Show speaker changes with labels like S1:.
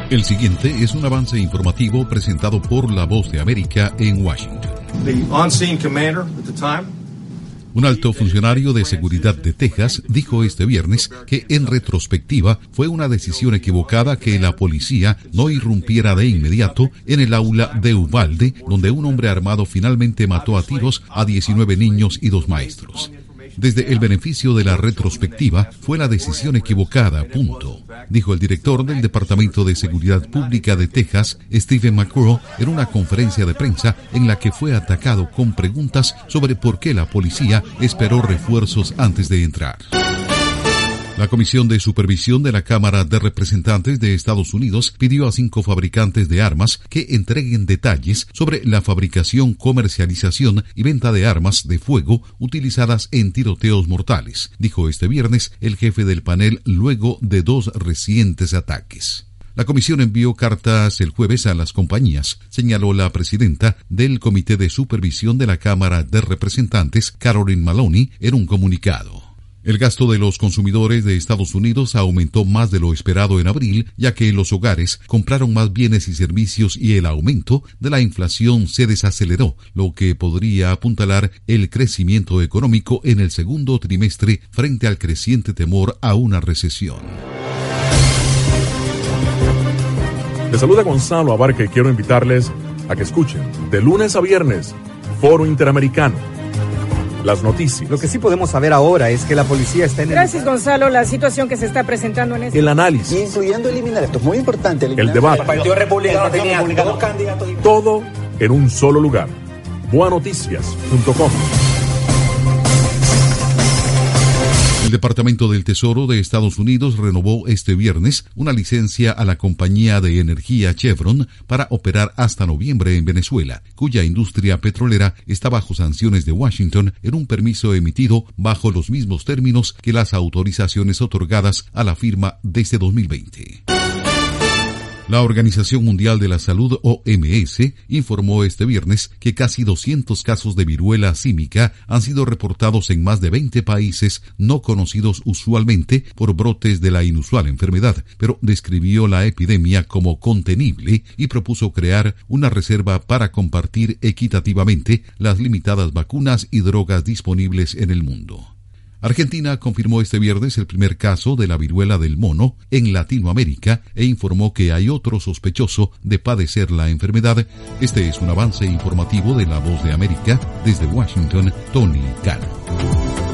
S1: El siguiente es un avance informativo presentado por La Voz de América en Washington. Un alto funcionario de seguridad de Texas dijo este viernes que en retrospectiva fue una decisión equivocada que la policía no irrumpiera de inmediato en el aula de Uvalde, donde un hombre armado finalmente mató a tiros a 19 niños y 2 maestros. Desde el beneficio de la retrospectiva, fue la decisión equivocada, punto, dijo el director del Departamento de Seguridad Pública de Texas, Stephen McCraw, en una conferencia de prensa en la que fue atacado con preguntas sobre por qué la policía esperó refuerzos antes de entrar. La Comisión de Supervisión de la Cámara de Representantes de Estados Unidos pidió a 5 fabricantes de armas que entreguen detalles sobre la fabricación, comercialización y venta de armas de fuego utilizadas en tiroteos mortales, dijo este viernes el jefe del panel luego de 2 recientes ataques. La comisión envió cartas el jueves a las compañías, señaló la presidenta del Comité de Supervisión de la Cámara de Representantes, Carolyn Maloney, en un comunicado. El gasto de los consumidores de Estados Unidos aumentó más de lo esperado en abril, ya que los hogares compraron más bienes y servicios y el aumento de la inflación se desaceleró, lo que podría apuntalar el crecimiento económico en el segundo trimestre frente al creciente temor a una recesión.
S2: Les saluda Gonzalo Abarca y quiero invitarles a que escuchen de lunes a viernes Foro Interamericano. Las noticias.
S3: Lo que sí podemos saber ahora es que la policía está en
S4: Gracias, Gonzalo. La situación que se está presentando en
S2: el análisis.
S5: Incluyendo eliminar, esto es muy importante.
S2: El debate.
S5: El Partido Republicano tenía 2 candidatos.
S2: Todo en un solo lugar. Boanoticias.com.
S1: El Departamento del Tesoro de Estados Unidos renovó este viernes una licencia a la compañía de energía Chevron para operar hasta noviembre en Venezuela, cuya industria petrolera está bajo sanciones de Washington en un permiso emitido bajo los mismos términos que las autorizaciones otorgadas a la firma desde 2020. La Organización Mundial de la Salud, OMS, informó este viernes que casi 200 casos de viruela símica han sido reportados en más de 20 países no conocidos usualmente por brotes de la inusual enfermedad, pero describió la epidemia como contenible y propuso crear una reserva para compartir equitativamente las limitadas vacunas y drogas disponibles en el mundo. Argentina confirmó este viernes el primer caso de la viruela del mono en Latinoamérica e informó que hay otro sospechoso de padecer la enfermedad. Este es un avance informativo de La Voz de América. Desde Washington, Tony Cano.